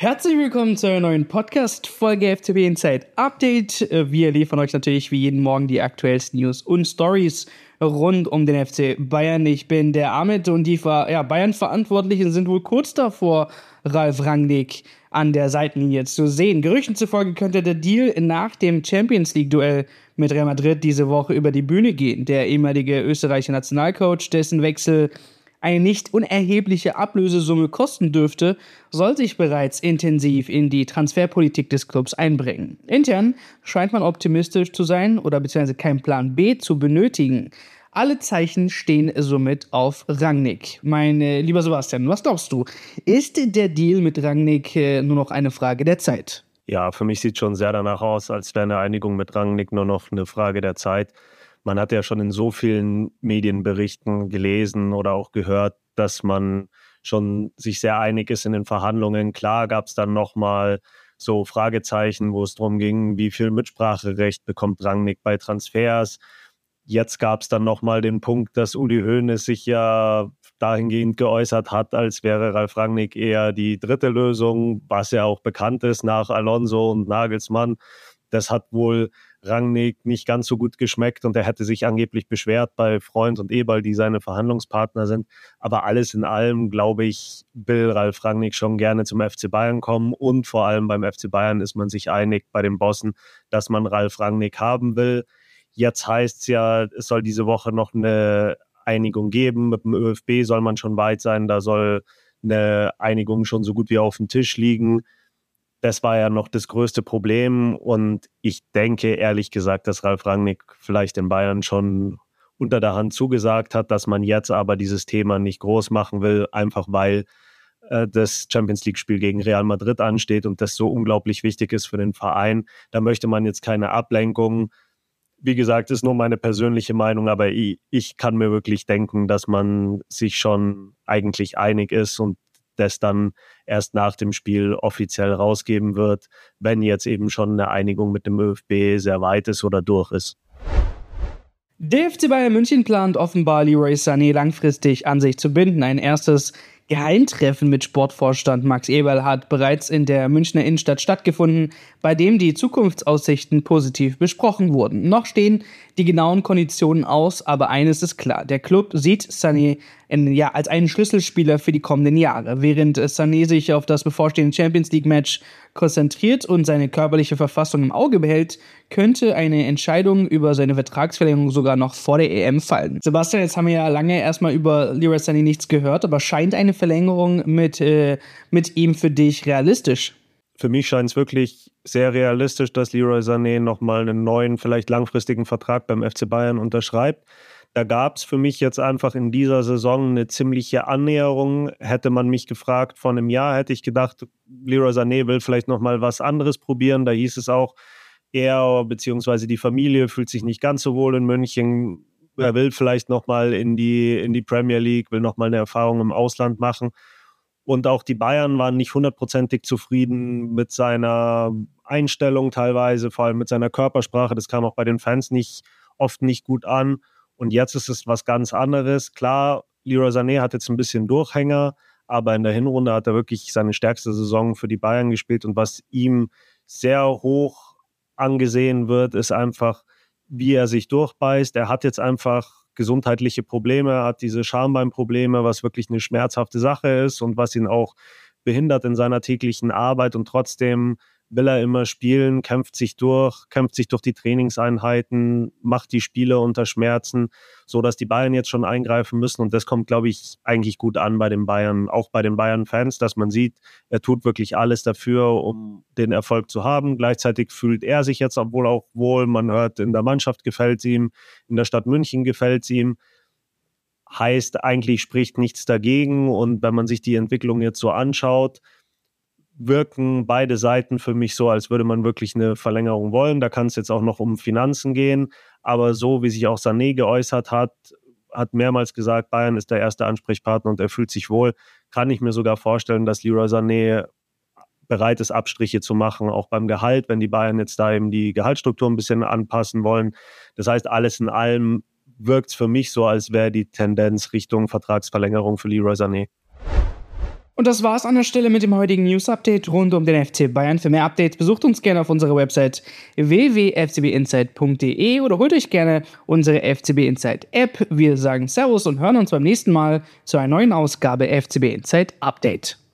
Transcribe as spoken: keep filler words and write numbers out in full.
Herzlich willkommen zu einer neuen Podcast-Folge F C B Inside Update. Wir liefern euch natürlich wie jeden Morgen die aktuellsten News und Stories rund um den F C Bayern. Ich bin der Ahmed und die ja, Bayern-Verantwortlichen sind wohl kurz davor, Ralf Rangnick an der Seitenlinie zu sehen. Gerüchten zufolge könnte der Deal nach dem Champions-League-Duell mit Real Madrid diese Woche über die Bühne gehen. Der ehemalige österreichische Nationalcoach, dessen Wechsel eine nicht unerhebliche Ablösesumme kosten dürfte, soll sich bereits intensiv in die Transferpolitik des Clubs einbringen. Intern scheint man optimistisch zu sein oder beziehungsweise keinen Plan B zu benötigen. Alle Zeichen stehen somit auf Rangnick. Mein äh, lieber Sebastian, was glaubst du? Ist der Deal mit Rangnick äh, nur noch eine Frage der Zeit? Ja, für mich sieht schon sehr danach aus, als wäre eine Einigung mit Rangnick nur noch eine Frage der Zeit. Man hat ja schon in so vielen Medienberichten gelesen oder auch gehört, dass man schon sich sehr einig ist in den Verhandlungen. Klar gab es dann nochmal so Fragezeichen, wo es darum ging, wie viel Mitspracherecht bekommt Rangnick bei Transfers. Jetzt gab es dann nochmal den Punkt, dass Uli Hoeneß sich ja dahingehend geäußert hat, als wäre Ralf Rangnick eher die dritte Lösung, was ja auch bekannt ist nach Alonso und Nagelsmann. Das hat wohl Rangnick nicht ganz so gut geschmeckt und er hätte sich angeblich beschwert bei Freund und Eberl, die seine Verhandlungspartner sind. Aber alles in allem, glaube ich, will Ralf Rangnick schon gerne zum F C Bayern kommen und vor allem beim F C Bayern ist man sich einig bei den Bossen, dass man Ralf Rangnick haben will. Jetzt heißt es ja, es soll diese Woche noch eine Einigung geben. Mit dem ÖFB soll man schon weit sein, da soll eine Einigung schon so gut wie auf dem Tisch liegen. Das war ja noch das größte Problem und ich denke ehrlich gesagt, dass Ralf Rangnick vielleicht den Bayern schon unter der Hand zugesagt hat, dass man jetzt aber dieses Thema nicht groß machen will, einfach weil äh, das Champions-League-Spiel gegen Real Madrid ansteht und das so unglaublich wichtig ist für den Verein. Da möchte man jetzt keine Ablenkung. Wie gesagt, ist nur meine persönliche Meinung, aber ich, ich kann mir wirklich denken, dass man sich schon eigentlich einig ist und das dann erst nach dem Spiel offiziell rausgeben wird, wenn jetzt eben schon eine Einigung mit dem ÖFB sehr weit ist oder durch ist. Der F C Bayern München plant offenbar, Leroy Sané langfristig an sich zu binden. Ein erstes Geheimtreffen mit Sportvorstand Max Eberl hat bereits in der Münchner Innenstadt stattgefunden, bei dem die Zukunftsaussichten positiv besprochen wurden. Noch stehen die genauen Konditionen aus, aber eines ist klar: Der Club sieht Sané in, ja, als einen Schlüsselspieler für die kommenden Jahre. Während Sané sich auf das bevorstehende Champions-League-Match konzentriert und seine körperliche Verfassung im Auge behält, könnte eine Entscheidung über seine Vertragsverlängerung sogar noch vor der E M fallen. Sebastian, jetzt haben wir ja lange erstmal über Leroy Sané nichts gehört, aber scheint eine Verlängerung mit, äh, mit ihm für dich realistisch? Für mich scheint es wirklich sehr realistisch, dass Leroy Sané nochmal einen neuen, vielleicht langfristigen Vertrag beim F C Bayern unterschreibt. Da gab es für mich jetzt einfach in dieser Saison eine ziemliche Annäherung. Hätte man mich gefragt vor einem Jahr, hätte ich gedacht, Leroy Sané will vielleicht nochmal was anderes probieren. Da hieß es auch, er bzw. die Familie fühlt sich nicht ganz so wohl in München. Er will vielleicht nochmal in die, in die Premier League, will nochmal eine Erfahrung im Ausland machen. Und auch die Bayern waren nicht hundertprozentig zufrieden mit seiner Einstellung teilweise, vor allem mit seiner Körpersprache. Das kam auch bei den Fans nicht, oft nicht gut an. Und jetzt ist es was ganz anderes. Klar, Leroy Sané hat jetzt ein bisschen Durchhänger, aber in der Hinrunde hat er wirklich seine stärkste Saison für die Bayern gespielt. Und was ihm sehr hoch angesehen wird, ist einfach, wie er sich durchbeißt. Er hat jetzt einfach gesundheitliche Probleme, er hat diese Schambeinprobleme, was wirklich eine schmerzhafte Sache ist und was ihn auch behindert in seiner täglichen Arbeit. Und trotzdem will er immer spielen, kämpft sich durch, kämpft sich durch die Trainingseinheiten, macht die Spiele unter Schmerzen, so dass die Bayern jetzt schon eingreifen müssen. Und das kommt, glaube ich, eigentlich gut an bei den Bayern, auch bei den Bayern-Fans, dass man sieht, er tut wirklich alles dafür, um den Erfolg zu haben. Gleichzeitig fühlt er sich jetzt obwohl auch wohl. Man hört, in der Mannschaft gefällt es ihm, in der Stadt München gefällt es ihm. Heißt, eigentlich spricht nichts dagegen. Und wenn man sich die Entwicklung jetzt so anschaut, wirken beide Seiten für mich so, als würde man wirklich eine Verlängerung wollen. Da kann es jetzt auch noch um Finanzen gehen, aber so wie sich auch Sané geäußert hat, hat mehrmals gesagt, Bayern ist der erste Ansprechpartner und er fühlt sich wohl, kann ich mir sogar vorstellen, dass Leroy Sané bereit ist, Abstriche zu machen, auch beim Gehalt, wenn die Bayern jetzt da eben die Gehaltsstruktur ein bisschen anpassen wollen. Das heißt, alles in allem wirkt es für mich so, als wäre die Tendenz Richtung Vertragsverlängerung für Leroy Sané. Und das war's an der Stelle mit dem heutigen News-Update rund um den F C Bayern. Für mehr Updates besucht uns gerne auf unserer Website w w w punkt f c b insight punkt d e oder holt euch gerne unsere F C B Insight App. Wir sagen Servus und hören uns beim nächsten Mal zu einer neuen Ausgabe F C B Insight Update.